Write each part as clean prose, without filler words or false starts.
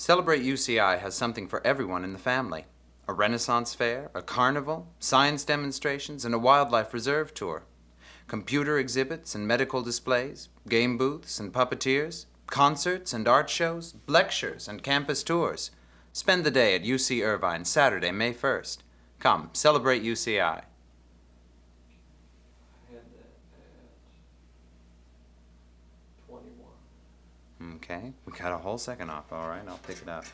Celebrate UCI has something for everyone in the family. A Renaissance fair, a carnival, science demonstrations, and a wildlife reserve tour. Computer exhibits and medical displays, game booths and puppeteers, concerts and art shows, lectures and campus tours. Spend the day at UC Irvine Saturday, May 1st. Come, celebrate UCI. Okay, we got a whole second off. All right, I'll pick it up.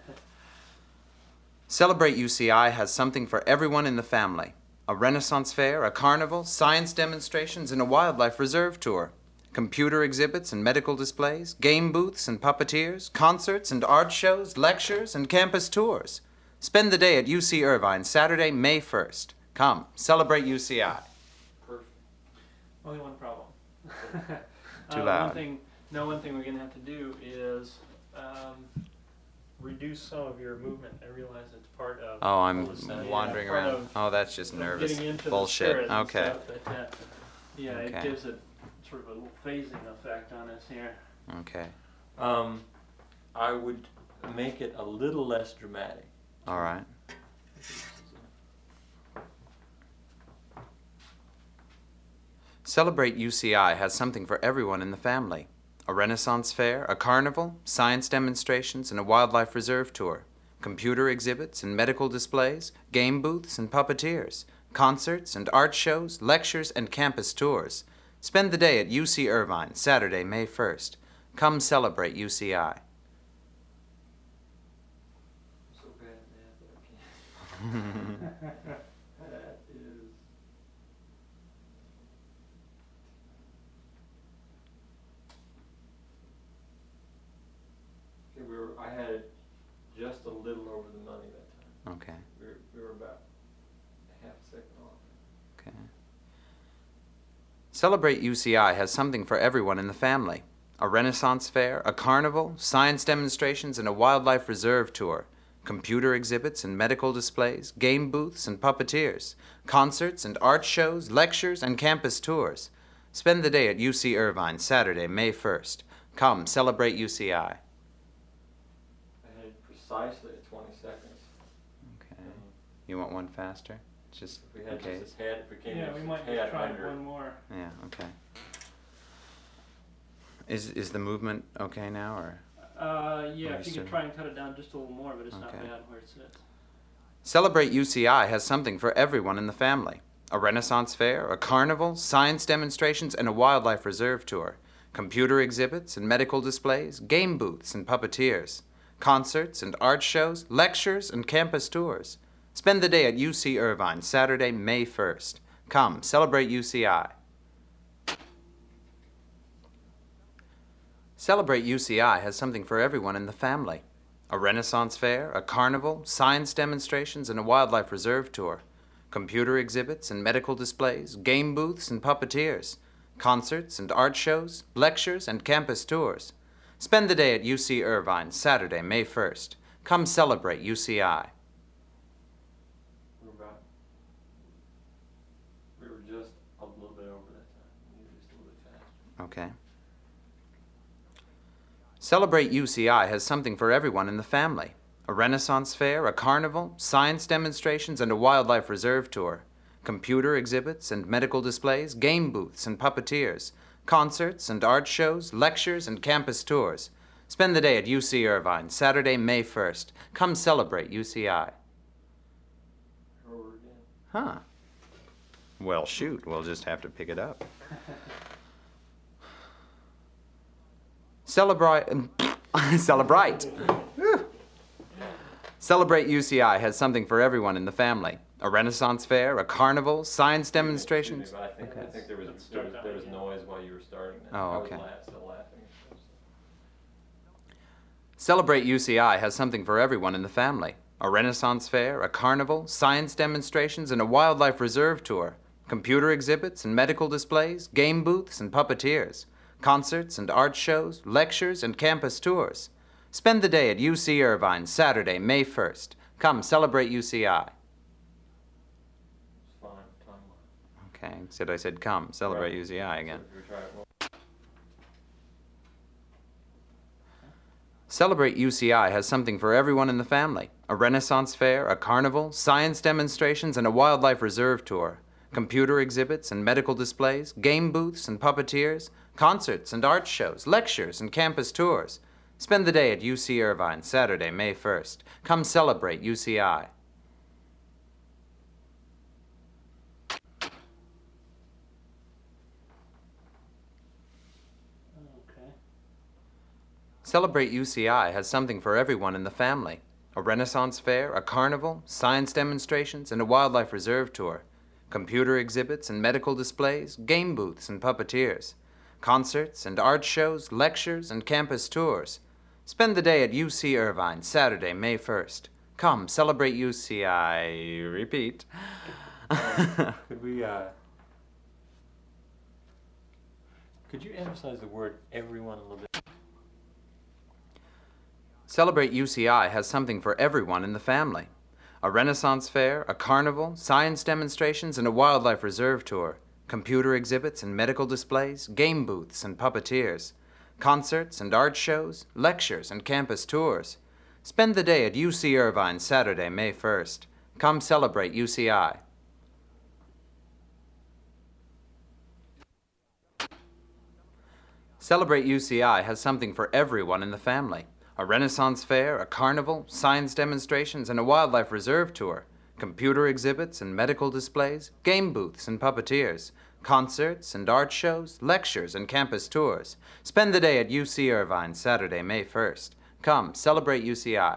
Celebrate UCI has something for everyone in the family. A Renaissance fair, a carnival, science demonstrations, and a wildlife reserve tour. Computer exhibits and medical displays, game booths and puppeteers, concerts and art shows, lectures, and campus tours. Spend the day at UC Irvine Saturday, May 1st. Come, celebrate UCI. Perfect. Only one problem. Too loud. One thing we're going to have to do is reduce some of your movement. I realize it's part of... Oh, I'm wandering around. Oh, that's just nervous. Getting into bullshit. The okay. Stuff, but, it gives it sort of a little phasing effect on us here. Okay. I would make it a little less dramatic. All right. Celebrate UCI has something for everyone in the family. A Renaissance fair, a carnival, science demonstrations, and a wildlife reserve tour. Computer exhibits and medical displays, game booths and puppeteers, concerts and art shows, lectures, and campus tours. Spend the day at UC Irvine, Saturday, May 1st. Come celebrate UCI. So bad, man, but I can't. That is... I had it just a little over the money that time. Okay. We were about half a second off. Okay. Celebrate UCI has something for everyone in the family. A Renaissance fair, a carnival, science demonstrations, and a wildlife reserve tour. Computer exhibits and medical displays, game booths and puppeteers, concerts and art shows, lectures, and campus tours. Spend the day at UC Irvine Saturday, May 1st. Come, celebrate UCI. Precisely at 20 seconds. Okay. You want one faster? Just if we had okay. just this head, if we came we might just try one more. Yeah. Okay. Is the movement okay now, or? If you could try and cut it down just a little more, but it's not bad where it sits. Celebrate UCI has something for everyone in the family. A Renaissance fair, a carnival, science demonstrations, and a wildlife reserve tour. Computer exhibits and medical displays, game booths and puppeteers. Concerts and art shows, lectures, and campus tours. Spend the day at UC Irvine, Saturday, May 1st. Come, celebrate UCI. Celebrate UCI has something for everyone in the family. A Renaissance fair, a carnival, science demonstrations, and a wildlife reserve tour. Computer exhibits and medical displays, game booths and puppeteers. Concerts and art shows, lectures, and campus tours. Spend the day at UC Irvine, Saturday, May 1st. Come celebrate UCI. We were just a little bit over that time. Maybe just a little bit faster. Okay. Celebrate UCI has something for everyone in the family. A Renaissance fair, a carnival, science demonstrations, and a wildlife reserve tour. Computer exhibits and medical displays, game booths and puppeteers. Concerts and art shows, lectures, and campus tours. Spend the day at UC Irvine, Saturday, May 1st. Come celebrate UCI. Over again. Huh. Well, shoot, we'll just have to pick it up. Celebrate. Celebrate. Celebrate UCI has something for everyone in the family. A Renaissance fair, a carnival, science demonstrations. Excuse me, but I think there was noise while you were starting that. Oh, okay. I was still laughing. Celebrate UCI has something for everyone in the family. A Renaissance fair, a carnival, science demonstrations, and a wildlife reserve tour. Computer exhibits and medical displays, game booths and puppeteers. Concerts and art shows, lectures, and campus tours. Spend the day at UC Irvine, Saturday, May 1st. Come celebrate UCI. It's fine, time-wise. Okay, except I said come, celebrate UCI again. So if we try it Celebrate UCI has something for everyone in the family. A Renaissance fair, a carnival, science demonstrations, and a wildlife reserve tour. Computer exhibits and medical displays, game booths and puppeteers, concerts and art shows, lectures and campus tours. Spend the day at UC Irvine, Saturday, May 1st. Come celebrate UCI. Celebrate UCI has something for everyone in the family. A Renaissance fair, a carnival, science demonstrations, and a wildlife reserve tour. Computer exhibits and medical displays, game booths and puppeteers. Concerts and art shows, lectures, and campus tours. Spend the day at UC Irvine, Saturday, May 1st. Come, celebrate UCI. Repeat. Could you emphasize the word everyone a little bit? Celebrate UCI has something for everyone in the family. A Renaissance fair, a carnival, science demonstrations, and a wildlife reserve tour. Computer exhibits and medical displays, game booths and puppeteers. Concerts and art shows, lectures and campus tours. Spend the day at UC Irvine, Saturday, May 1st. Come celebrate UCI. Celebrate UCI has something for everyone in the family. A Renaissance fair, a carnival, science demonstrations, and a wildlife reserve tour. Computer exhibits and medical displays, game booths and puppeteers. Concerts and art shows, lectures and campus tours. Spend the day at UC Irvine, Saturday, May 1st. Come, celebrate UCI.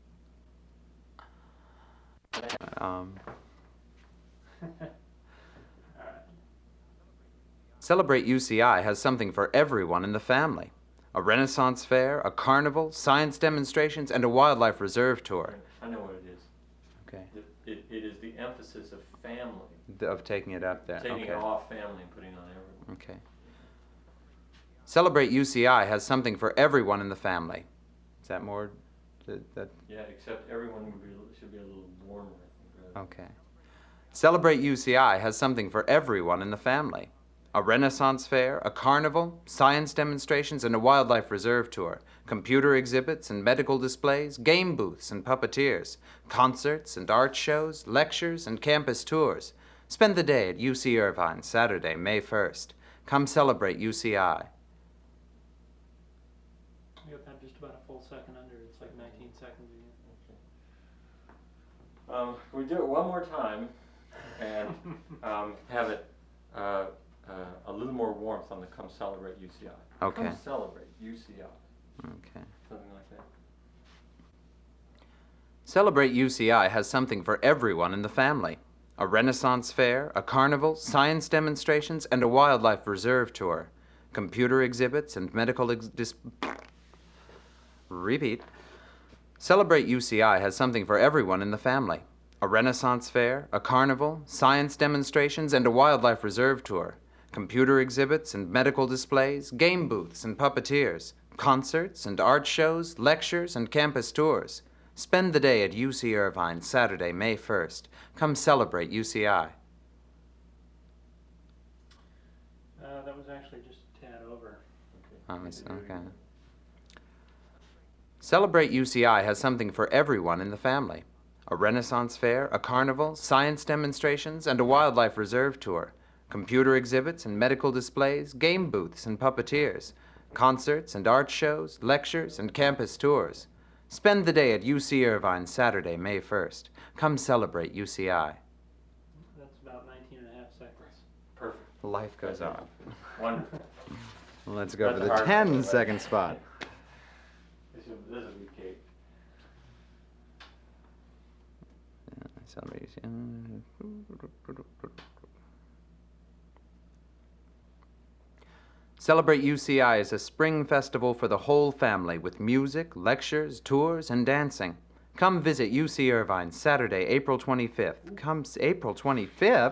Celebrate UCI has something for everyone in the family. A Renaissance fair, a carnival, science demonstrations, and a wildlife reserve tour. I know what it is. Okay. It is the emphasis of family. Of taking it up there. Taking it off family and putting it on everyone. Okay. Celebrate UCI has something for everyone in the family. Is that more? Yeah, except everyone should be a little warmer, I think. Okay. Celebrate UCI has something for everyone in the family. A Renaissance fair, a carnival, science demonstrations, and a wildlife reserve tour. Computer exhibits and medical displays, game booths and puppeteers. Concerts and art shows, lectures, and campus tours. Spend the day at UC Irvine, Saturday, May 1st. Come celebrate UCI. We got that just about a full second under. It's like 19 seconds again. We do it one more time and have it a little more warmth on the come celebrate UCI. Okay. Come celebrate UCI. Okay. Something like that. Celebrate UCI has something for everyone in the family. A Renaissance fair, a carnival, science demonstrations, and a wildlife reserve tour. Computer exhibits and medical Repeat. Celebrate UCI has something for everyone in the family. A Renaissance fair, a carnival, science demonstrations, and a wildlife reserve tour. Computer exhibits and medical displays, game booths and puppeteers. Concerts and art shows, lectures, and campus tours. Spend the day at UC Irvine, Saturday, May 1st. Come celebrate UCI. That was actually just a tad over. Okay. Celebrate UCI has something for everyone in the family. A Renaissance fair, a carnival, science demonstrations, and a wildlife reserve tour. Computer exhibits and medical displays, game booths and puppeteers. Concerts and art shows, lectures, and campus tours. Spend the day at UC Irvine, Saturday, May 1st. Come celebrate UCI. That's about 19 and a half seconds. Perfect. Life goes on. Wonderful. Let's go for the 10-second spot. This is a good cake. Celebrate UCI. Celebrate UCI is a spring festival for the whole family with music, lectures, tours, and dancing. Come visit UC Irvine Saturday, April 25th. Come April 25th?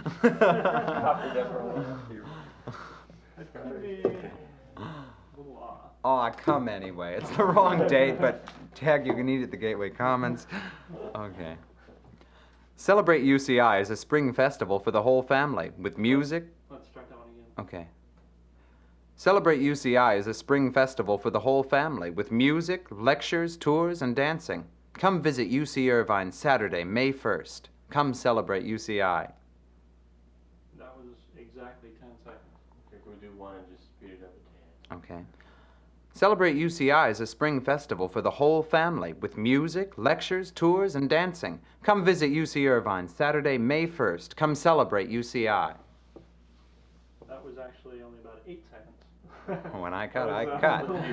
Oh, come anyway. It's the wrong date, but tag, you can eat at the Gateway Commons. Okay. Celebrate UCI is a spring festival for the whole family with music. Let's start that one again. Okay. Celebrate UCI is a spring festival for the whole family with music, lectures, tours, and dancing. Come visit UC Irvine Saturday, May 1st. Come celebrate UCI. That was exactly 10 seconds. I think we'll do one and just speed it up a tad. Okay. Celebrate UCI is a spring festival for the whole family with music, lectures, tours, and dancing. Come visit UC Irvine Saturday, May 1st. Come celebrate UCI. That was actually only about 8 seconds. When I cut, I That cut. was,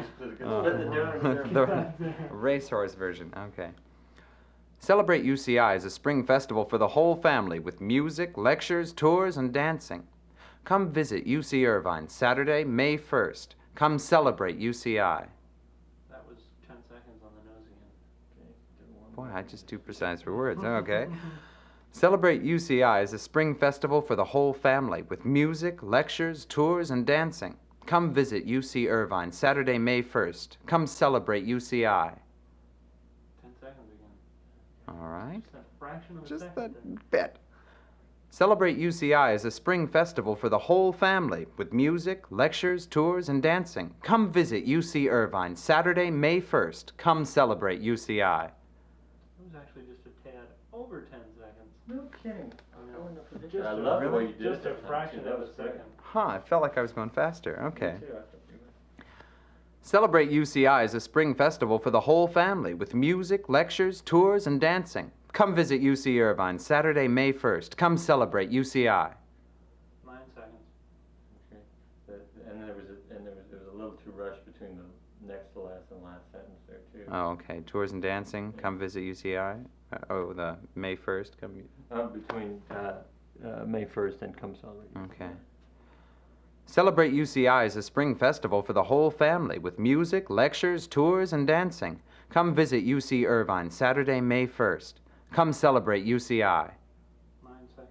The racehorse version, okay. Celebrate UCI is a spring festival for the whole family with music, lectures, tours, and dancing. Come visit UC Irvine Saturday, May 1st. Come celebrate UCI. That was 10 seconds on the nose again. Okay, do one Boy, more. I just too precise for words. Okay. Celebrate UCI is a spring festival for the whole family with music, lectures, tours, and dancing. Come visit UC Irvine Saturday, May 1st. Come celebrate UCI. 10 seconds again. All right. Just a fraction of a Just second that there. bit. Celebrate UCI is a spring festival for the whole family with music, lectures, tours, and dancing. Come visit UC Irvine Saturday, May 1st. Come celebrate UCI. It was actually just a tad over 10 seconds. No kidding. I know. I love the way you did it. Just a that time, fraction too. That of a was great. second. Huh, I felt like I was going faster. Okay. Me too, I thought you were. Celebrate UCI is a spring festival for the whole family with music, lectures, tours, and dancing. Come visit UC Irvine Saturday, May 1st. Come celebrate UCI. 9 seconds. Okay. And there was a little too rushed between the next to last and last sentence there too. Oh, okay. Tours and dancing. Come visit UCI. The May 1st. Come. Between May 1st and come celebrate. Okay. Celebrate UCI is a spring festival for the whole family with music, lectures, tours, and dancing. Come visit UC Irvine Saturday, May 1st. Come celebrate UCI. 9 seconds.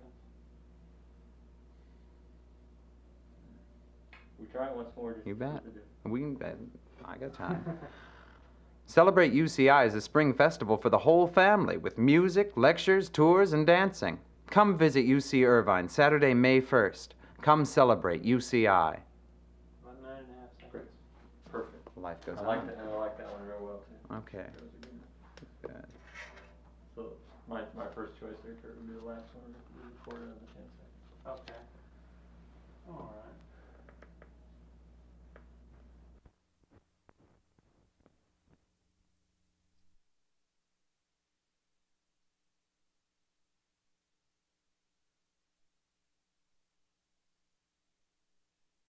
We try it once more. Just You to see bet. what we do. We can. I got time. Celebrate UCI is a spring festival for the whole family with music, lectures, tours, and dancing. Come visit UC Irvine Saturday, May 1st. Come celebrate UCI. About 9.5 seconds. Great. Perfect. Life goes I on. like that. I like that one real well too. Okay. That was a good one. Good. So my first choice there, Kurt, would be the last one. We recorded on the 10 seconds. Okay. All right.